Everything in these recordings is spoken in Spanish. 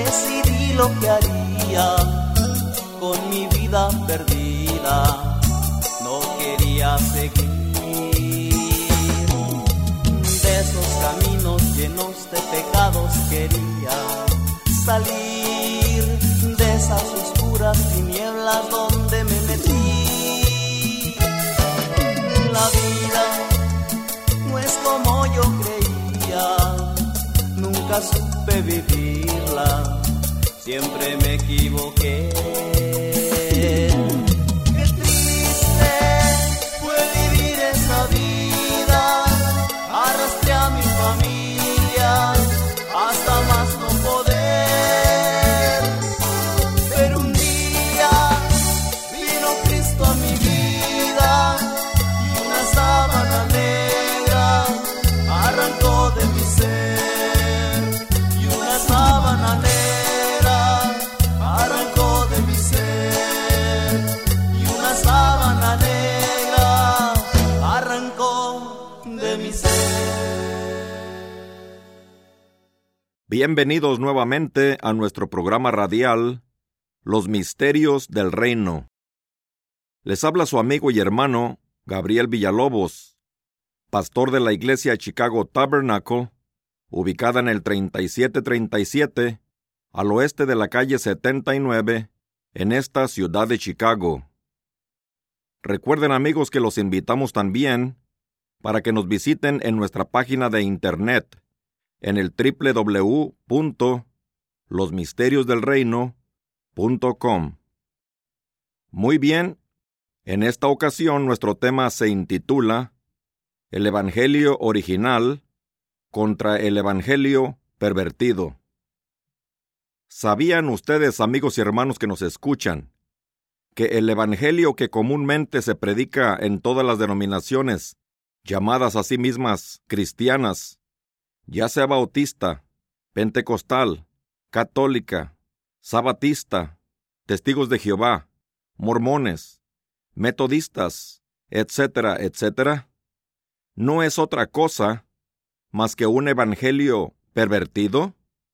decidí lo que haría con mi vida perdida. No quería seguir de esos caminos llenos de pecados, quería salir de esas oscuras tinieblas donde me metí. La vida no es como yo creía, nunca supe vivirla, siempre me equivoqué. Qué triste fue vivir esa vida, arrastré a mi familia hasta más no poder. Pero un día vino Cristo a mi vida y una sábana negra arrancó de mi ser. Y una sábana negra arrancó de mi ser. Y una sábana negra arrancó de mi ser. Bienvenidos nuevamente a nuestro programa radial, Los Misterios del Reino. Les habla su amigo y hermano, Gabriel Villalobos, pastor de la iglesia Chicago Tabernacle, ubicada en el 3737, al oeste de la calle 79, en esta ciudad de Chicago. Recuerden, amigos, que los invitamos también para que nos visiten en nuestra página de internet, en el www.losmisteriosdelreino.com. Muy bien, en esta ocasión nuestro tema se intitula El Evangelio Original contra el Evangelio Pervertido. ¿Sabían ustedes, amigos y hermanos que nos escuchan, que el Evangelio que comúnmente se predica en todas las denominaciones, llamadas a sí mismas cristianas, ya sea bautista, pentecostal, católica, sabatista, testigos de Jehová, mormones, metodistas, etcétera, etcétera, no es otra cosa más que un evangelio pervertido?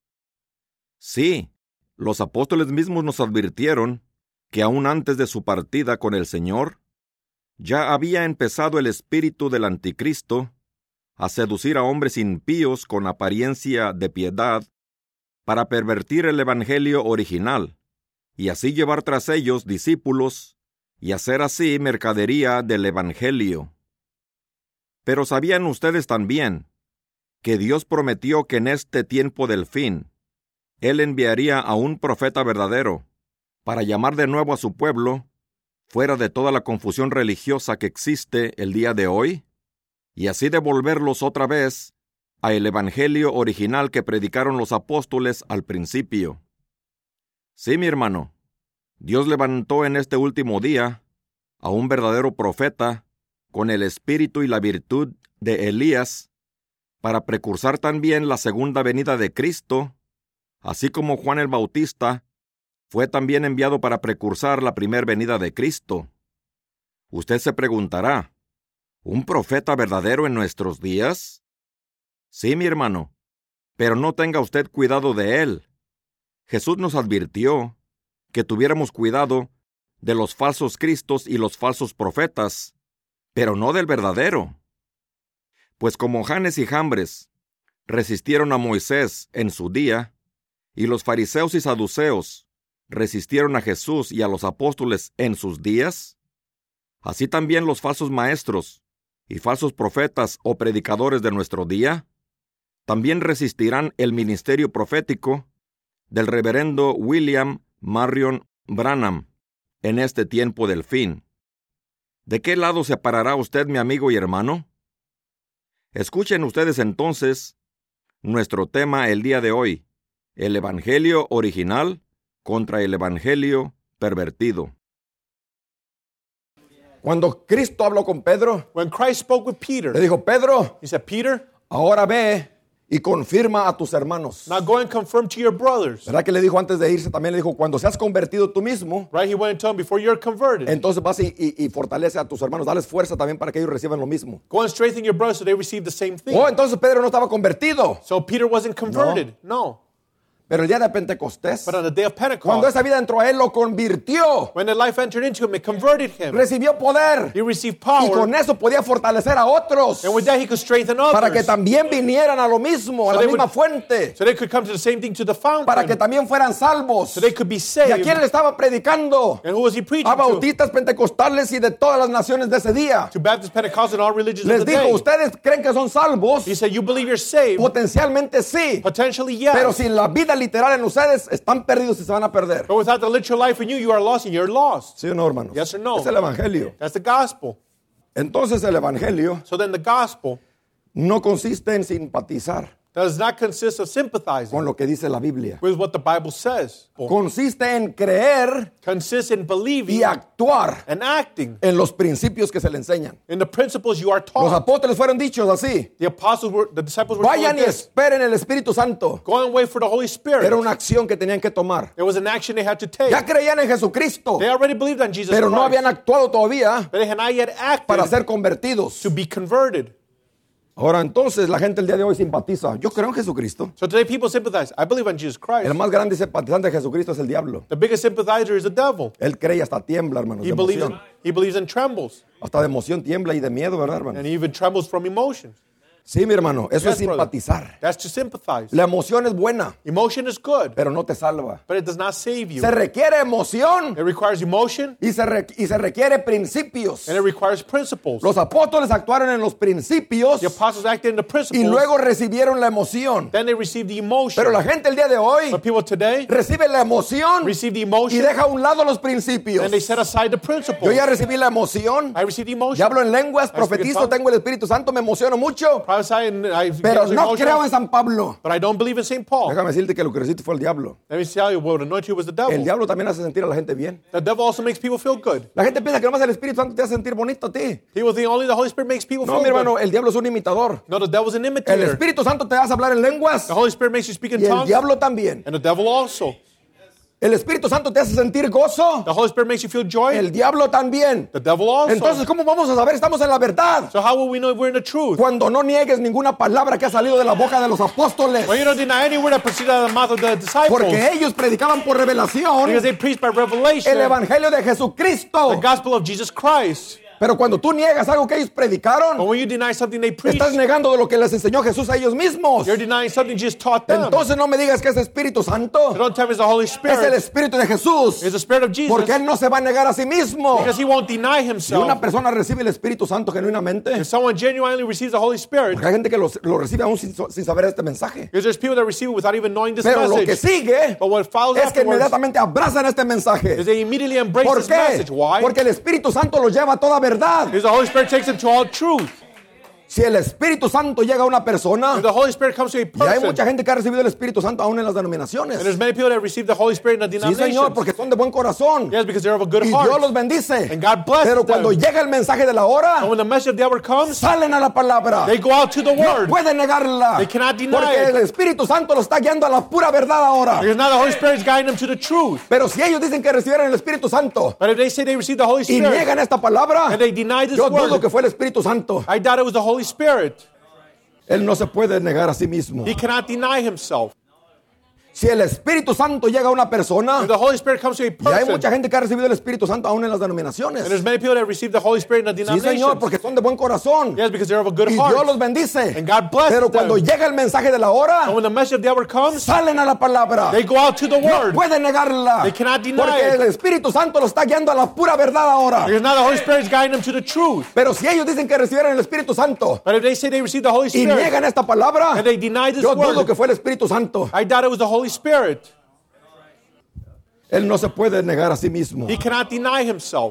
Sí, los apóstoles mismos nos advirtieron que aún antes de su partida con el Señor, ya había empezado el espíritu del anticristo a seducir a hombres impíos con apariencia de piedad para pervertir el evangelio original y así llevar tras ellos discípulos y hacer así mercadería del evangelio. Pero ¿sabían ustedes también que Dios prometió que en este tiempo del fin Él enviaría a un profeta verdadero para llamar de nuevo a su pueblo fuera de toda la confusión religiosa que existe el día de hoy? Y así devolverlos otra vez a el evangelio original que predicaron los apóstoles al principio. Sí, mi hermano, Dios levantó en este último día a un verdadero profeta con el espíritu y la virtud de Elías para precursar también la segunda venida de Cristo, así como Juan el Bautista fue también enviado para precursar la primera venida de Cristo. Usted se preguntará, ¿un profeta verdadero en nuestros días? Sí, mi hermano, pero no tenga usted cuidado de él. Jesús nos advirtió que tuviéramos cuidado de los falsos cristos y los falsos profetas, pero no del verdadero. Pues como Janes y Jambres resistieron a Moisés en su día, y los fariseos y saduceos resistieron a Jesús y a los apóstoles en sus días, así también los falsos maestros y falsos profetas o predicadores de nuestro día también resistirán el ministerio profético del reverendo William Marion Branham en este tiempo del fin. ¿De qué lado se parará usted, mi amigo y hermano? Escuchen ustedes entonces nuestro tema el día de hoy, el Evangelio original contra el Evangelio pervertido. Cuando Cristo habló con Pedro, When Christ spoke with Peter, le dijo, Pedro, he said, Peter, ahora ve y confirma a tus hermanos. now go and confirm to your brothers. ¿Verdad que le dijo antes de irse? También le dijo, cuando seas convertido tú mismo, Right? He went and told him, before you're converted, entonces vas y fortalece a tus hermanos, dales fuerza también para que ellos reciban lo mismo. go and strengthen your brothers so they receive the same thing. Oh, entonces Pedro no estaba convertido. So Peter wasn't converted. No. Pero el día de Pentecostés, But on the day of cuando Pentecost, esa vida entró a él, lo convirtió. when the life entered into him, it converted him. Recibió poder. He received Y power. con eso podía fortalecer a otros. And with that, he could strengthen Para que others. también vinieran a lo mismo, a So la they misma would- fuente. So they could come to the same thing, to the Para que fountain. también fueran salvos. So they could be ¿Y a saved. quién le estaba predicando? And who was he preaching A to? bautistas pentecostales y de todas las naciones de ese día. To Baptist, Pentecostal, and all religions Les of the dijo, day. ¿ustedes creen que son salvos? He said, you believe you're saved? Potencialmente sí. Potentially, yes. Pero sin la vida literal en ustedes, están perdidos y se van a perder. But without the literal life in you, you are lost and you're lost. ¿Sí o no, hermanos? Yes or no? Es el evangelio. That's the gospel. Entonces el evangelio So then the gospel no consiste en simpatizar does not consist of sympathizing con lo que dice la Biblia. with what the Bible says. Consiste en creer Consists in believing y actuar and acting en los principios que se le enseñan. in the principles you are Los taught. apóstoles fueron dichos así. The disciples were told Vayan y this. esperen el Espíritu Santo. Go and wait for the Holy Spirit. Era una acción que tenían que tomar. It was an action they had to take. Ya creían en Jesucristo, They already believed on Jesus pero no Christ. habían actuado todavía But they had not yet para acted ser convertidos. to be converted. Ahora entonces la gente el día de hoy simpatiza. Yo creo en Jesucristo. So today people sympathize. I believe on Jesus Christ. El más grande simpatizante de Jesucristo es el diablo. The biggest sympathizer is the devil. Él cree y hasta tiembla, hermanos, de emoción. He believes and trembles. Hasta de emoción tiembla y de miedo, ¿verdad, hermano? And he even trembles from emotions. Sí, mi hermano, eso es Yes, brother. simpatizar. That's to sympathize. La emoción es buena, Emotion is good, pero no te salva. but it does not save you. Se requiere emoción It requires emotion y se requiere principios. and it requires principles. Los apóstoles actuaron en los principios The apostles acted in the y principles. luego recibieron la emoción. Then they received the emotion. Pero la gente el día de hoy But people today recibe la emoción receive the y emotion deja a un lado los principios. and they set aside the Yo principles. ya recibí la emoción, I received the emotion. ya hablo en lenguas, I speak in profetizo, tongues. tengo el Espíritu Santo, me emociono mucho, Prophesy and I pero get no emotion, creo en San Pablo. but I don't believe in St. Paul. Déjame decirte que lo que recibiste fue el diablo. Let me tell you, what anointed you was the El devil. diablo también hace sentir a la gente bien. The devil also makes people feel good. La gente piensa que nomás el Espíritu Santo te hace sentir bonito a ti. People think only the Holy Spirit makes people No, feel mi hermano, good. el diablo es un imitador. No, the devil's an El imitator. Espíritu Santo te hace hablar en lenguas The Holy Spirit makes you speak in y el tongues, diablo también. and the devil also. El Espíritu Santo te hace sentir gozo, The Holy Spirit makes you feel joy, el diablo también. the devil also. Entonces, ¿cómo vamos a saber estamos en la verdad? So how will we know if we're in the truth? Cuando no niegues ninguna palabra que ha salido de la boca de los apóstoles. Well, you don't deny any word that proceeded out of the mouth of the disciples. Porque ellos predicaban por revelación Because they preached by revelation el evangelio de Jesucristo. the gospel of Jesus Christ. Pero cuando tú niegas algo que ellos But predicaron, when you deny something they preached, estás negando de lo que les enseñó Jesús a ellos mismos. you're denying something Jesus taught them. Entonces no me digas que es Espíritu So Santo. don't tell me it's the Holy Es el Spirit. Espíritu de Jesús. It's the Spirit of Jesus. Porque Él no se va a negar a sí mismo. Because he won't deny Si himself. una persona recibe el Espíritu Santo genuinamente, If someone genuinely receives the Holy Spirit, porque hay gente que lo recibe aún sin saber este mensaje. because there's people that receive it without even knowing this Pero lo que message. sigue But what follows es que afterwards inmediatamente abrazan este mensaje. is they immediately embrace ¿Por this qué? message. Why? Porque el Espíritu Santo los lleva a toda verdad. Because the Holy Spirit takes them to all truth. Si el Espíritu Santo llega a una persona, If the Holy Spirit comes to a y hay person, mucha gente que ha recibido el Espíritu Santo aún en las denominaciones. and there's many people that receive the Holy Spirit in the Sí, Señor, denominations. porque son de buen corazón. Yes, because they're of a good Y Dios heart. los bendice. And God blesses Pero cuando them. llega el mensaje de la hora, And when the message of the hour comes, salen a la palabra. they go out to the No word. pueden negarla. They cannot deny Porque it. el Espíritu Santo los está guiando a la pura verdad ahora. Because now the Holy Spirit is guiding them to the truth. Pero si ellos dicen que recibieron el Espíritu Santo But if they say they received the Holy y Spirit niegan esta palabra, and they deny this yo dudo word, que fue el Espíritu Santo. I doubt it was the Holy Spirit. Él no se puede negar a sí mismo. He cannot deny himself. Si el Espíritu Santo llega a una persona, If the Holy Spirit comes to a y hay person, mucha gente que ha recibido el Espíritu Santo aún en las and denominaciones. there's many people that receive the Holy Spirit in the Sí, Señor, denominations. porque son de buen corazón. Yes, because they're of a good Y Dios heart. los bendice. And God blesses Pero cuando them. llega el mensaje de la hora, And when the message of the hour comes, salen a la palabra. they go out to the No word. pueden negarla. They cannot deny Porque it. el Espíritu Santo los está guiando a la pura verdad ahora. Because now the Holy Spirit is guiding them to the truth. Pero si ellos dicen que recibieron el Espíritu Santo But if they say they received the Holy y Spirit niegan esta palabra, and they deny this yo dudo word, que fue el Espíritu Santo. I doubt it was the Holy Spirit. Él no se puede negar a sí mismo. He cannot deny himself.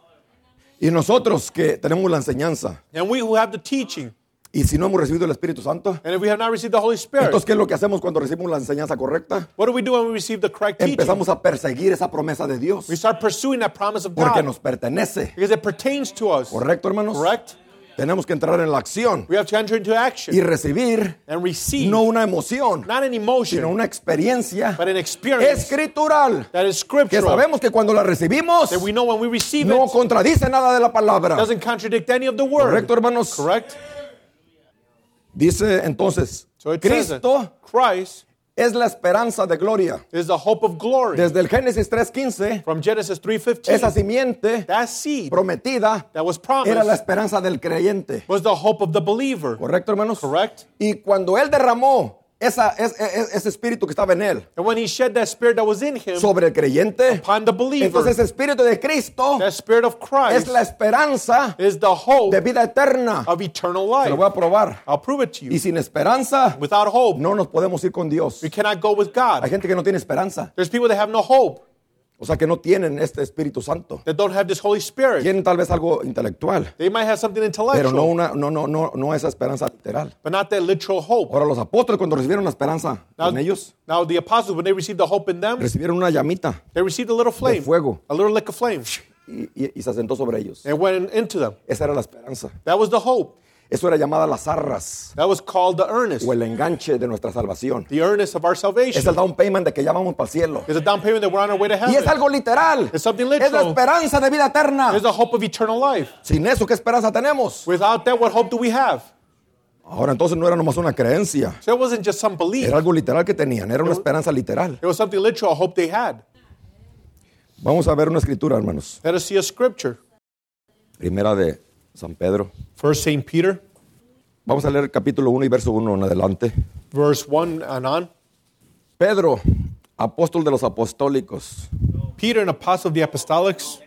Y nosotros que tenemos la enseñanza, And we who have the teaching, y si no hemos recibido el Espíritu Santo, and if we have not received the Holy Spirit, entonces ¿qué es lo que hacemos cuando recibimos la enseñanza correcta? what do we do when we receive the correct teaching? Empezamos a perseguir esa promesa de Dios, We start pursuing that promise of porque God nos pertenece. because it pertains to us. ¿Correcto, hermanos? Correct? Tenemos que entrar en la acción We have to enter into y action recibir and receive no una emoción, not an emotion, sino una experiencia but an experience escritural, that is que scriptural. sabemos que cuando la recibimos That we know when we receive no it, contradice nada de la palabra. doesn't contradict any of the word. ¿Correcto, hermanos? Correct? Dice entonces, So it says that Cristo Christ es la esperanza de gloria. is the hope of glory. Desde el Génesis 3:15, From Genesis 3:15, esa simiente that seed prometida that was era la promised esperanza del creyente. was the hope of the believer. ¿Correcto, hermanos? Correct. Y cuando Él derramó ese espíritu que estaba en Él And when he shed that spirit that was in him sobre el creyente, upon the believer, entonces ese espíritu de Cristo that spirit of es Christ la esperanza is the hope de vida eterna. of eternal Se lo life. voy a probar. I'll prove it to Y you. sin esperanza, Without hope, no nos podemos ir con Dios. we cannot go with Hay God. gente que no tiene esperanza. There's people that have no hope, O sea, que no tienen este Espíritu Santo. that don't have this Holy Spirit. Tienen tal vez algo intelectual, They might have something pero intellectual, no esa esperanza literal. but not that literal hope. Ahora, los apóstoles, cuando recibieron la esperanza en ellos, Now the apostles, when they received the hope in them, recibieron una llamita they received a little flame, fuego. a little lick of flame. y se asentó sobre ellos. It went into them. Esa era la esperanza. That was the hope. Eso era llamada las arras That was called the earnest, o el enganche de nuestra salvación. the earnest of our Es salvation. el down payment de que ya vamos para el cielo. It's a down payment that we're on our way to Y heaven. es algo literal. It's something Es la literal. esperanza de vida eterna. It's the hope of eternal life. Sin eso, ¿qué esperanza tenemos? Without that, what hope do we have? Ahora, entonces no era nomás una creencia. So it wasn't just some belief. Era algo literal que tenían. Era una esperanza literal. It was something literal, a hope they had. Vamos a ver una escritura, hermanos. Let us see a scripture. Primera de San Pedro. First St. Peter, Vamos a leer el capítulo 1 y verso 1 en adelante. verse 1 and on. Pedro, apóstol de los apostólicos, Peter, an apostle of the apostolics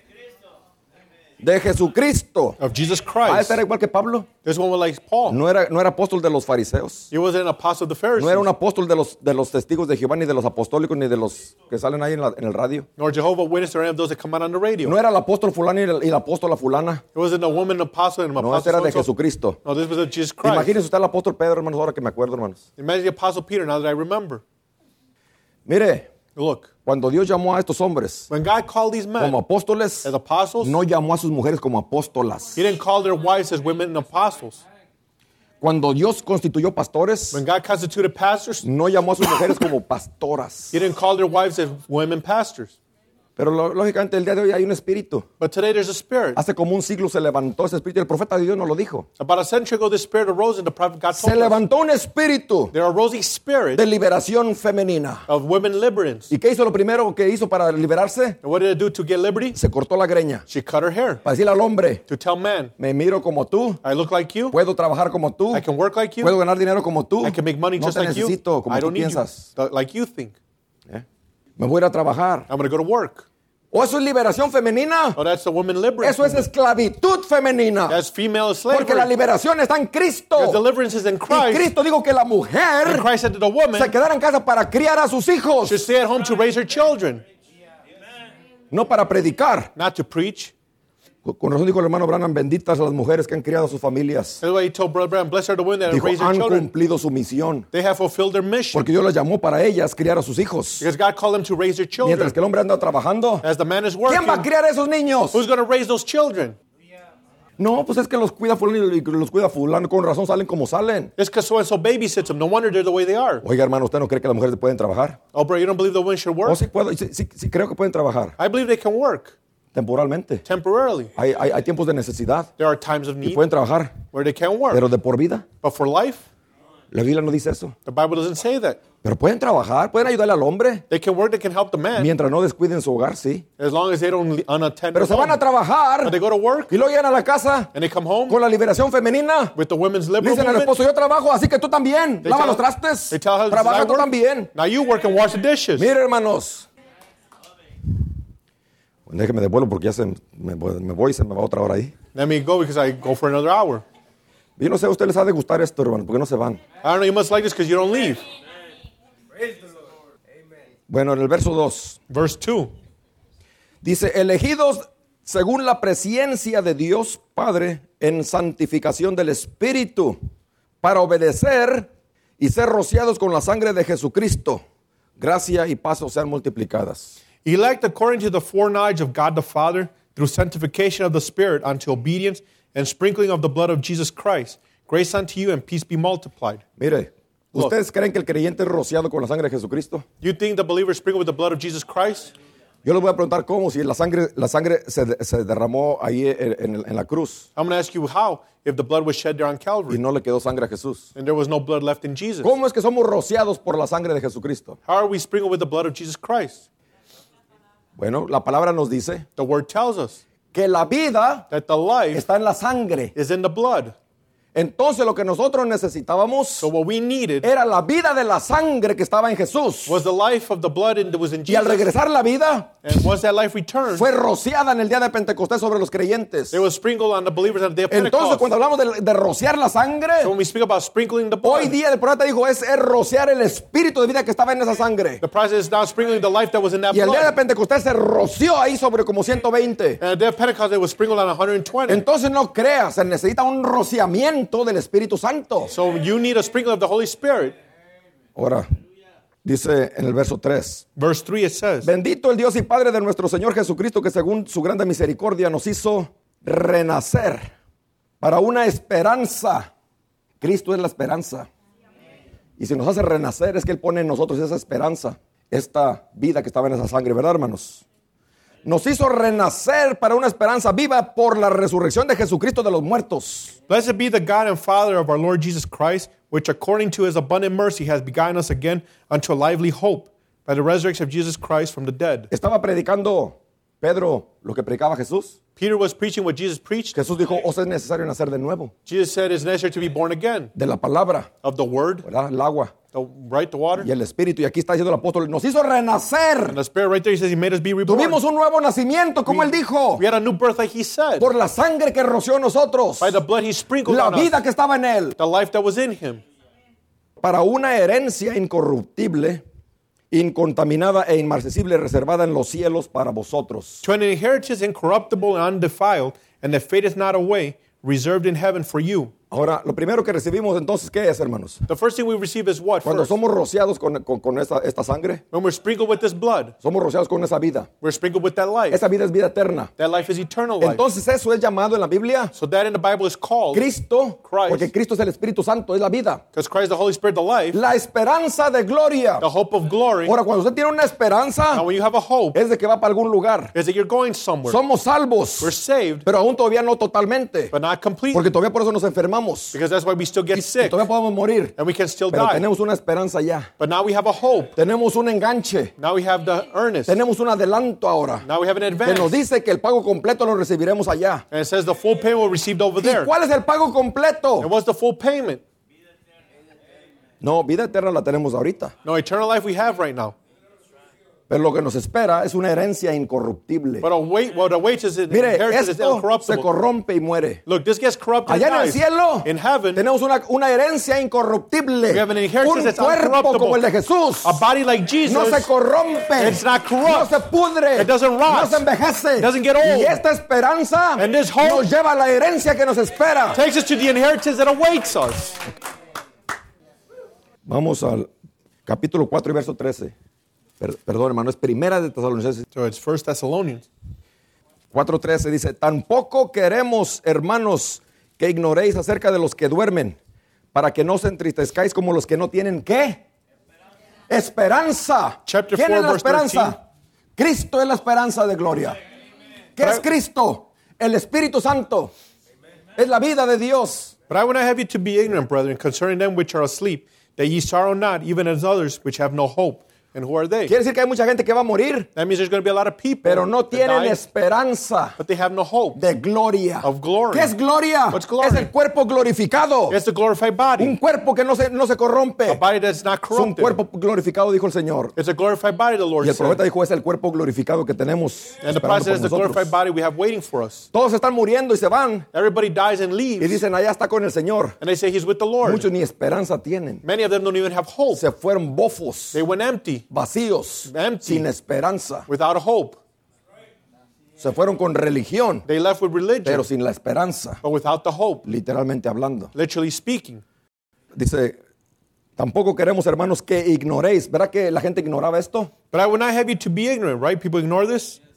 de Jesucristo. of Jesus Ah, Christ. este era igual que Pablo. This one was like Paul. No era apóstol de los fariseos. He wasn't an apostle of the Pharisees, No era un apóstol de los testigos de Jehová, ni de los apostólicos, ni de los que salen ahí en el radio. nor Jehovah Witness or any of those that come out on the radio. No era el apóstol fulano y la apóstola fulana. It wasn't a woman apostle and an No, este apostle. era de so-and-so. Jesucristo. No, this was of Jesus Christ. Imagínense usted al apóstol Pedro, hermanos, ahora que me acuerdo, hermanos. Imagine the apostle Peter, now that I remember. Mire, Look, cuando Dios llamó a estos hombres when God called these men como apóstoles, as apostles, no llamó a sus mujeres como apóstolas. He didn't call their wives as women and apostles. Cuando Dios constituyó pastores, When God constituted pastors, no llamó a sus mujeres como pastoras. He didn't call their wives as women pastors. Pero lógicamente el día de hoy hay un espíritu. But today there's a spirit. Hace como un siglo se levantó ese espíritu y el profeta de Dios nos lo dijo. About a century ago, this spirit arose and the prophet God Se told us. levantó un espíritu There arose a spirit de liberación femenina. of women libertines. ¿Y qué hizo lo primero que hizo para liberarse? And what did it do to get liberty? Se cortó la greña. She cut her hair Para decirle al hombre, to tell man, me miro como tú, I look like you, puedo trabajar como tú, I can work like you, puedo ganar dinero como tú, I can make money no just te like you, necesito como I tú don't need piensas. you, like you think. Me voy a ir a trabajar. I'm going to go to work. ¿O eso es liberación femenina? Oh, that's the woman liberty. Eso es esclavitud femenina. That's female Porque la slavery. liberación está en Cristo. Because deliverance is in Y Christ. Cristo dijo que la And mujer Christ said to the woman, se quedara en casa para criar a sus hijos, should stay at home to raise her children, no para predicar. not to preach. Con razón dijo el hermano Branham, benditas las mujeres que han criado a sus familias. That's why he told Brother Brown, blessed are the women that have Dijo, raised their han children. cumplido su misión. They have fulfilled their mission. Porque Dios las llamó para ellas criar a sus hijos. Because God called them to raise their children. Mientras que el hombre anda trabajando, As the man is working, ¿quién va a criar a esos niños? who's going to raise those children? No, pues es que los cuida fulano y los cuida fulano. Con razón salen como salen. It's because so-and-so babysits them. No wonder they're the way they are. Oiga, hermano, ¿usted no cree que las mujeres pueden trabajar? Oh, bro, you don't believe the women should Oh, work? sí, puedo, sí creo que pueden trabajar. I believe they can work Temporalmente. temporarily. Hay tiempos de necesidad There are times of y need pueden trabajar, where they can work. pero de por vida. But for life, La Biblia no dice eso. the Bible doesn't say that. Pero pueden trabajar, pueden ayudarle al hombre, They can work, they can help the man, mientras no descuiden su hogar, sí. as long as they don't unattend Pero se van a home. trabajar But they go to work, y luego llegan a la casa and they come home con la liberación femenina. with the women's Le liberal dicen al movement. esposo, yo trabajo, así que tú también. They Lava tell- los trastes. They tell husbands, Trabaja "I tú work. también. Now you work and wash the dishes. Mire, hermanos. Déjeme de vuelo porque ya me voy y se me va otra hora ahí. Let me go because I go for another hour. Yo no sé, a ustedes les ha de gustar esto, hermano, porque no se van. I don't know, you must like this because you don't leave. Bueno, en el verso 2 Verse 2. dice, elegidos según la presencia de Dios Padre en santificación del Espíritu, para obedecer y ser rociados con la sangre de Jesucristo. Gracia y paz os sean multiplicadas. Elect according to the foreknowledge of God the Father through sanctification of the Spirit unto obedience and sprinkling of the blood of Jesus Christ. Grace unto you and peace be multiplied. Mire, Look. ¿ustedes creen que el creyente es rociado con la sangre de Jesucristo? You think the believer is sprinkled with the blood of Jesus Christ? Yo les voy a preguntar cómo, si la sangre se derramó ahí en la cruz I'm going to ask you how, if the blood was shed there on y Calvary no le quedó sangre a Jesús. and there was no blood left in Jesus. ¿Cómo es que somos rociados por la sangre de Jesucristo? How are we sprinkled with the blood of Jesus Christ? Bueno, la palabra nos dice The word tells us que la vida that the life está en la sangre. is in the blood. Entonces lo que nosotros necesitábamos So what we needed era la vida de la sangre que estaba en Jesús. was the life of the blood that was in Y al Jesus. regresar la vida, And once that life returned, fue rociada en el día de Pentecostés sobre los creyentes. it was sprinkled on the believers on the day of Entonces Pentecost. cuando hablamos de rociar la sangre, So when we speak about sprinkling the hoy blood, día el profeta dijo es rociar el espíritu de vida que estaba en esa sangre. the process is now sprinkling the life that was in that Y el día de blood. Pentecostés se roció ahí sobre como 120. And on the day of Pentecost, it was sprinkled on 120. Entonces no creas, se necesita un rociamiento del Espíritu Santo. So you need a sprinkling of the Holy Spirit. Ahora, dice en el verso 3. Verse 3, it says, Bendito el Dios y Padre de nuestro Señor Jesucristo, que según su grande misericordia nos hizo renacer para una esperanza. Cristo es la esperanza. Y si nos hace renacer es que Él pone en nosotros esa esperanza, esta vida que estaba en esa sangre, ¿verdad, hermanos? Nos hizo renacer para una esperanza viva por la resurrección de Jesucristo de los muertos. Blessed be the God and Father of our Lord Jesus Christ, which according to his abundant mercy has begotten us again unto a lively hope by the resurrection of Jesus Christ from the dead. Estaba predicando Pedro lo que predicaba Jesús. Peter was preaching what Jesus preached. Jesús dijo, os es necesario nacer de nuevo, Jesus said it's necessary to be born again de la palabra, of the word, ¿verdad? El agua the water, y el espíritu. Y aquí está diciendo el apóstol, nos hizo renacer. and the Spirit. Right there, he says he made us be reborn. Tuvimos un nuevo nacimiento, como Él dijo, We had a new birth, like he said, por la sangre que roció en nosotros, by the blood he sprinkled la on us, vida que estaba en Él, the life that was in him, para una herencia incorruptible, incontaminada e inmarcesible, reservada en los cielos para vosotros. to an inheritance incorruptible and undefiled, and that fadeth not away, reserved in heaven for you. Ahora, lo primero que recibimos entonces, ¿qué es, hermanos? The first thing we receive is what? Cuando First, somos rociados con esta sangre, when we're sprinkled with this blood, somos rociados con esa vida. we're sprinkled with that life. Esa vida es vida eterna. That life is eternal life. Entonces eso es llamado en la Biblia So that in the Bible is called, Cristo, Christ. porque Cristo es el Espíritu Santo, es la vida. because Christ, the Holy Spirit, the life, La esperanza de gloria. the hope of glory. Ahora, cuando usted tiene una esperanza, Now when you have a hope, es de que va para algún lugar. is that you're going somewhere. Somos salvos, We're saved, pero aún todavía no totalmente, but not completely. porque todavía por eso nos enfermamos. Because that's why we still get Y sick, todavía podemos morir, and we can still pero die. tenemos una esperanza ya. But now we have a hope. Tenemos un enganche, Now we have the earnest. tenemos un adelanto ahora, Now we have an que advance. nos dice que el pago completo lo recibiremos allá. And it says the full payment will received over ¿Y there. cuál es el pago completo? And what's the full payment? No, vida eterna la tenemos ahorita. No, eternal life we have right now. Pero lo que nos espera es una herencia incorruptible. But the wages is Mire, inheritance is esto se incorruptible. corrompe y muere. Look, this gets corrupted and Allá en el dies. cielo In heaven, tenemos una herencia incorruptible. we have an inheritance Un that's cuerpo uncorruptible. como el de Jesús. A body like Jesus No se corrompe. It's not corrupt. No se pudre. It doesn't rot. No se envejece. It doesn't get old. Y esta esperanza And this hope nos lleva a la herencia que nos espera. takes us to the inheritance that awaits us. Vamos al capítulo 4 y verso 13. Perdón, hermano, es primera de Tesalonicenses So it's 1 Thessalonians. 4:13 dice, tampoco queremos, hermanos, que ignoréis acerca de los que duermen, para que no os entristezcáis como los que no tienen, ¿qué? Esperanza. Chapter ¿Quién 4, es la verse esperanza? Cristo es la esperanza de gloria. ¿Qué es Cristo? El Espíritu Santo. Es la vida de Dios. But I would not have you to be ignorant, brethren, concerning them which are asleep, that ye sorrow not, even as others which have no hope. And who are they? Quiere decir que hay mucha gente que va a morir, That means there's going to be a lot of people pero no that tienen die, esperanza but they have no hope. de gloria. Of glory. ¿Qué es gloria? What's glory? Es el cuerpo glorificado. It's a glorified Un body. cuerpo que no se A corrompe. body that's not Es un corrupted. cuerpo glorificado, dijo el Señor. It's a glorified body, the Lord Y el profeta said. dijo, es el cuerpo glorificado que tenemos And the esperando prophet por says the glorified nosotros. body we have waiting for us. Todos están muriendo y se van. Everybody dies and Y leaves. dicen, allá está con el Señor. And they say he's with the Lord. Muchos ni esperanza tienen. Many of them don't even have hope. Se fueron bofos, They went empty, vacíos, Empty. sin esperanza. without a hope. Se fueron con religión, They left with religion, pero sin la esperanza, but without the hope, literalmente hablando. literally speaking. Dice, tampoco queremos, hermanos, que ignoréis. ¿Verdad que la gente ignoraba esto? But I would not have you to be ignorant, right? People ignore this.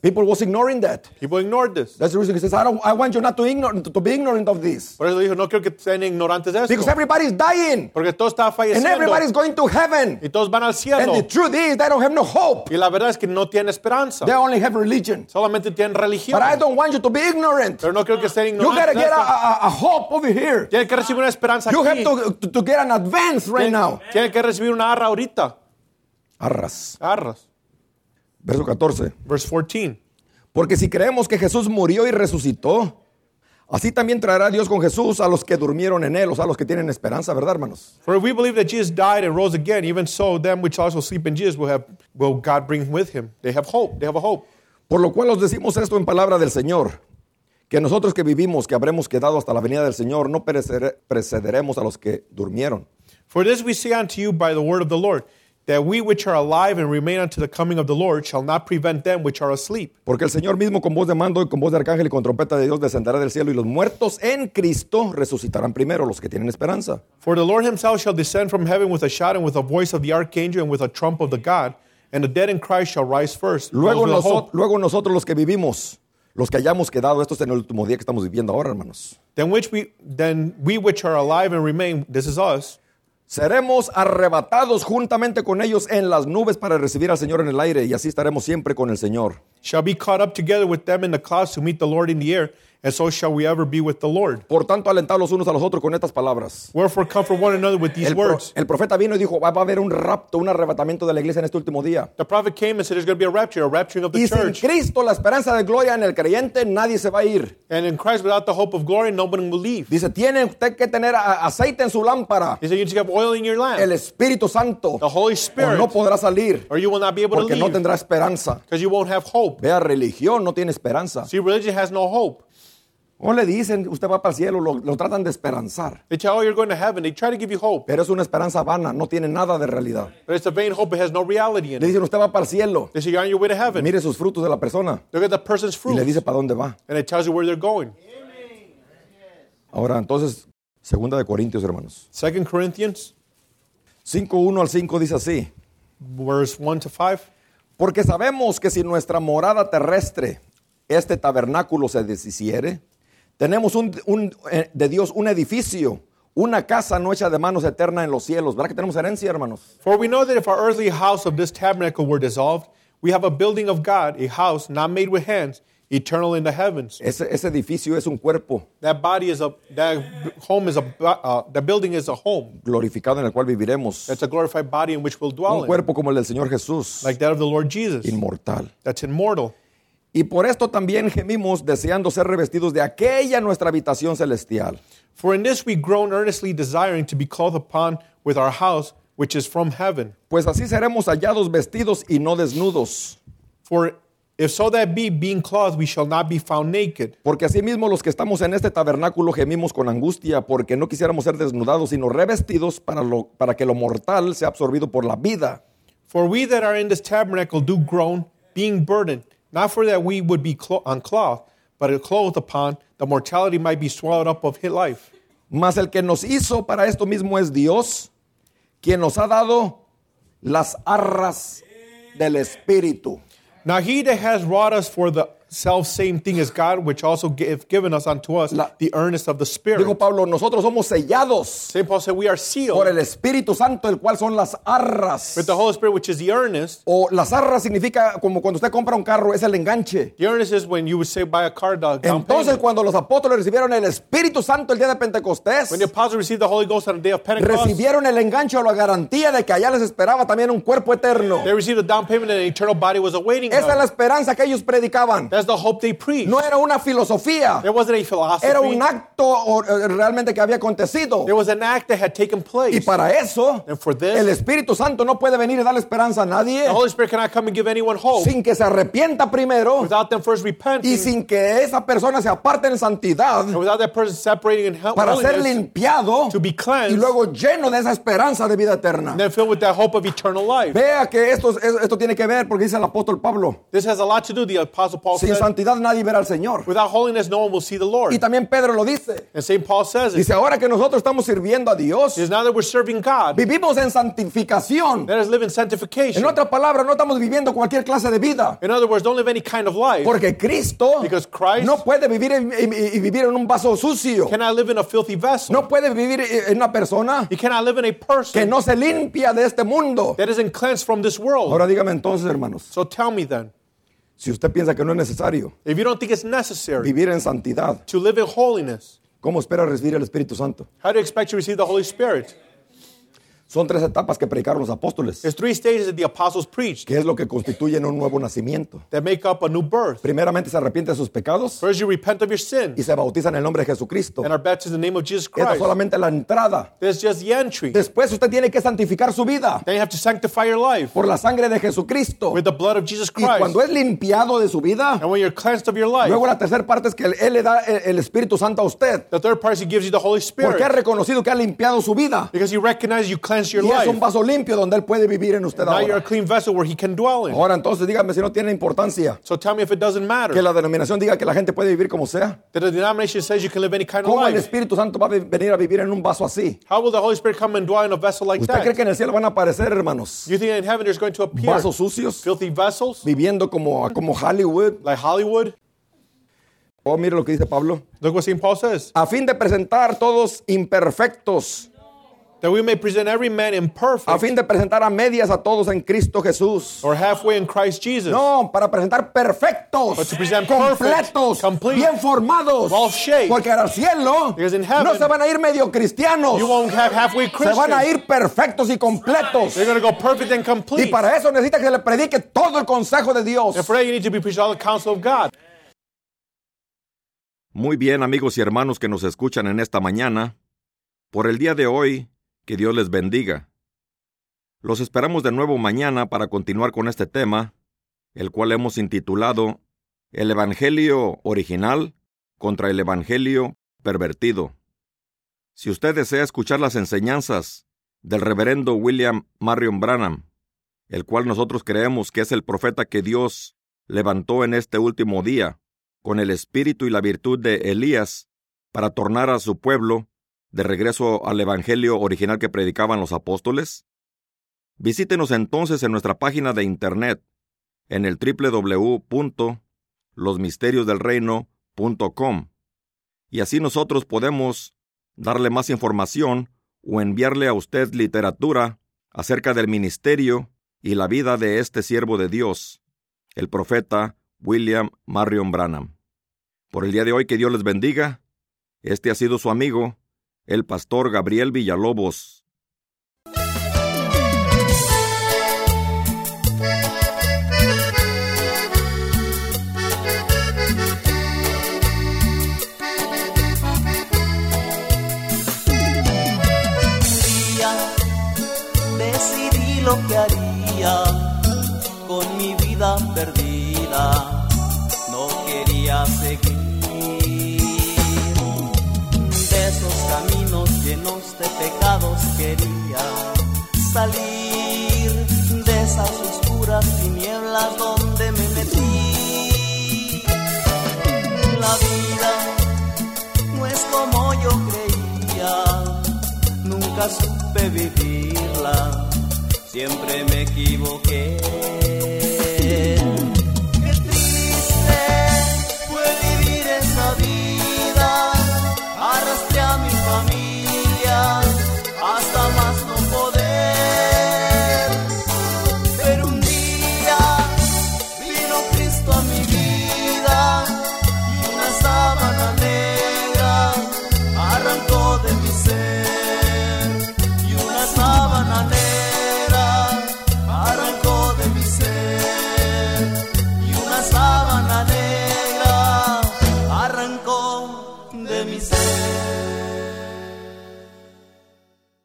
People was ignoring that. People ignored this. That's the reason he says, I want you not to be ignorant of this. Por eso dijo, no quiero que estén ignorantes de Because esto. everybody's dying. Porque todos están And falleciendo. everybody's going to heaven. Y todos van al And cielo. the truth is, they don't have no hope. Y la verdad es que no tienen esperanza. They only have religion. Solamente tienen religión. But I don't want you to be ignorant. Pero no quiero que estén You gotta ignorantes de get esto. a hope over here. Tienen que recibir una esperanza You aquí. have to get an advance right now. Tienen que recibir una arra ahorita. Arras. Arras. Verso 14. Verse 14. Porque si creemos que Jesús murió y resucitó, así también traerá Dios con Jesús a los que durmieron en él, o sea, a los que tienen esperanza, ¿verdad, hermanos? For if we believe that Jesus died and rose again, even so, them which also sleep in Jesus will God bring with him. They have hope. They have a hope. Por lo cual os decimos esto en palabra del Señor, que nosotros que vivimos, que habremos quedado hasta la venida del Señor, no precederemos a los que durmieron. For this we say unto you by the word of the Lord, that we which are alive and remain unto the coming of the Lord shall not prevent them which are asleep. Porque el Señor mismo con voz de mando y con voz de arcángel y con trompeta de Dios descenderá del cielo y los muertos en Cristo resucitarán primero, los que tienen esperanza. For the Lord himself shall descend from heaven with a shout and with a voice of the archangel and with a trump of the God, and the dead in Christ shall rise first. Luego, Those with hope. luego nosotros los que vivimos, los que hayamos quedado, esto es en el último día que estamos viviendo ahora, hermanos. Then we which are alive and remain, this is us, Seremos arrebatados juntamente con ellos en las nubes para recibir al Señor en el aire y así estaremos siempre con el Señor. shall be caught up together with them in the clouds to meet the Lord in the air, and so shall we ever be with the Lord. Por tanto, alentad los unos a los otros con estas palabras. Wherefore comfort one another with these words. El profeta vino y dijo, va a haber un rapto, un arrebatamiento de la iglesia en este último día. The prophet came and said there's going to be a rapturing of the Y sin church. Cristo, la esperanza de gloria en el creyente, nadie se va a ir. And in Christ, without the hope of glory, nobody will leave. Dice, tiene usted que tener aceite en su lámpara, He said you need to have oil in your lamp, el Espíritu Santo, the Holy o Spirit, no podrá salir, or you will not be able to porque no leave tendrá esperanza. because you won't have hope. Vea, religión no tiene esperanza. See, religion has no hope. O le dicen, usted va para el cielo, lo tratan de esperanzar. They tell you you're going to heaven. They try to give you hope, Pero es una esperanza vana, no tiene nada de realidad. but it's a vain hope. It has no reality in Le it. dicen, usted va para el cielo, They say you're on your way to heaven. mire sus frutos de la persona Look at the person's y fruit, le dice para dónde va. and it tells you where they're going. Ahora, entonces, 2 de Corintios, hermanos. 2 Corinthians, 5:1 al 5 dice así. verse 1 to 5. Porque sabemos que si nuestra morada terrestre, este tabernáculo se deshiciere, tenemos de Dios un edificio, una casa no hecha de manos eterna en los cielos. ¿Verdad que tenemos herencia, hermanos? For we know that if our earthly house of this tabernacle were dissolved, we have a building of God, a house not made with hands, eternal in the heavens. Ese edificio es un cuerpo That building is a home. glorificado en el cual viviremos. That's a glorified body in which we'll dwell Un in, cuerpo como el del Señor Jesús, like that of the Lord Jesus. inmortal. That's immortal. Y por esto también gemimos deseando ser revestidos de aquella nuestra habitación celestial. For in this we groan earnestly desiring to be clothed upon with our house, which is from heaven. Pues así seremos hallados vestidos y no desnudos. For if so that be, being clothed, we shall not be found naked. Porque asimismo los que estamos en este tabernáculo gemimos con angustia, porque no quisiéramos ser desnudados, sino revestidos para que lo mortal sea absorbido por la vida. For we that are in this tabernacle do groan, being burdened, not for that we would be unclothed, but clothed upon, the mortality might be swallowed up of his life. Mas el que nos hizo para esto mismo es Dios, quien nos ha dado las arras del Espíritu. Now he that has wrought us for the self-same thing as God, which also hath given us unto us the earnest of the Spirit. Dijo Pablo, nosotros somos sellados St. Paul said we are sealed por el Espíritu Santo, el cual son las arras. with the Holy Spirit, which is the earnest. O las arras significa como cuando usted compra un carro, es el enganche. The earnest is when you would say buy a car down Entonces payment. cuando los apóstoles recibieron el Espíritu Santo el día de Pentecostés, When the apostles received the Holy Ghost on the day of Pentecost, recibieron el enganche o la garantía de que allá les esperaba también un cuerpo eterno. they received a down payment and an eternal body was awaiting Esa es them. la esperanza que ellos predicaban. That's the hope they preached. No era una filosofía, There wasn't a philosophy. era un acto realmente que había acontecido. There was an act that had taken place. Y para eso, And for this, el Espíritu Santo no puede venir y darle esperanza a nadie the Holy Spirit cannot come and give anyone hope sin que se arrepienta primero without them first repenting y sin que esa persona se aparte en santidad and without that person separating in para ser holiness limpiado to be cleansed y luego lleno de esa esperanza de vida eterna. and then filled with that hope of eternal life. Vea que esto tiene que ver porque dice el apóstol Pablo. This has a lot to do, the Apostle Paul Si Sin santidad nadie verá al Señor. without holiness, no one will see the Lord. Y también Pedro lo dice. And St. Paul says it. Dice, ahora que nosotros estamos sirviendo a Dios, Because now that we're serving God, vivimos en santificación. let us live in sanctification. En otras palabras, no estamos viviendo cualquier clase de vida. In other words, don't live any kind of life. Porque Cristo Because Christ no puede vivir y vivir en un vaso sucio. cannot live in a filthy vessel. No puede vivir en una persona He cannot live in a person que no se limpia de este mundo. that isn't cleansed from this world. Ahora dígame entonces, hermanos, So tell me then, si usted piensa que no es necesario if you don't think it's necessary vivir en santidad, to live in holiness, ¿cómo espera recibir el Espíritu Santo? how do you expect to receive the Holy Spirit? Son 3 etapas que predicaron los apóstoles, There's 3 stages that the apostles preached que es lo que constituyen un nuevo nacimiento. that make up a new birth. Primeramente se arrepiente de sus pecados First, you repent of your sin y se bautiza en el nombre de Jesucristo. and are baptized in the name of Jesus Esta es Christ. solamente la entrada. That's just the entry. Después usted tiene que santificar su vida Then you have to sanctify your life por la sangre de Jesucristo. with the blood of Jesus Y Christ. cuando es limpiado de su vida, And when you're cleansed of your life, luego la tercera parte es que Él le da el Espíritu Santo a usted. the third part is He gives you the Holy Porque ha Spirit reconocido que ha limpiado su vida. because He recognizes you cleansed your Y es life. un vaso limpio donde Él puede vivir en usted Now you're a ahora. clean vessel where He can dwell in. Ahora entonces dígame si no tiene importancia So tell me if it doesn't matter que la denominación diga que la gente puede vivir como sea. that the denomination says you can live any kind of ¿Cómo el life. Espíritu Santo va a venir a vivir en un vaso así? How will the Holy Spirit come and dwell in a vessel like ¿Usted cree that? que en el cielo van a aparecer, hermanos, You think in heaven there's going to appear vasos sucios filthy vessels viviendo como Hollywood? like Hollywood? Oh, mire lo que dice Pablo. Look what St. Paul says. A fin de presentar todos imperfectos, That we may present every man a imperfect fin de presentar a medias a todos en Cristo Jesús. or halfway in Christ Jesus. No, para presentar perfectos, But to present completos, perfect, complete, bien formados. well shaped. Porque al cielo Because in heaven, no se van a ir medio cristianos, You won't have halfway se van a Christians. ir perfectos y completos. They're going to go perfect and Y complete. para eso necesita que se le predique todo el consejo de Dios. And for that you need to be preached all the counsel of God. Muy bien, amigos y hermanos que nos escuchan en esta mañana. Por el día de hoy, que Dios les bendiga. Los esperamos de nuevo mañana para continuar con este tema, el cual hemos intitulado El Evangelio Original contra el Evangelio Pervertido. Si usted desea escuchar las enseñanzas del reverendo William Marion Branham, el cual nosotros creemos que es el profeta que Dios levantó en este último día, con el espíritu y la virtud de Elías, para tornar a su pueblo de regreso al evangelio original que predicaban los apóstoles? Visítenos entonces en nuestra página de internet, en el www.losmisteriosdelreino.com, y así nosotros podemos darle más información o enviarle a usted literatura acerca del ministerio y la vida de este siervo de Dios, el profeta William Marion Branham. Por el día de hoy, que Dios les bendiga. Este ha sido su amigo, el pastor Gabriel Villalobos. Decidí lo que haría con mi vida perdida. No quería seguir de esos caminos llenos de pecados. Quería salir de esas oscuras tinieblas donde me metí. La vida no es como yo creía. Nunca supe vivirla, siempre me equivoqué. Qué triste fue vivir esa vida, arrastré a mi familia hasta más no poder. Pero un día vino Cristo a mi vida y una sábana negra arrancó de mi ser. Sábana negra arrancó de mi ser, y una sábana negra arrancó de mi ser.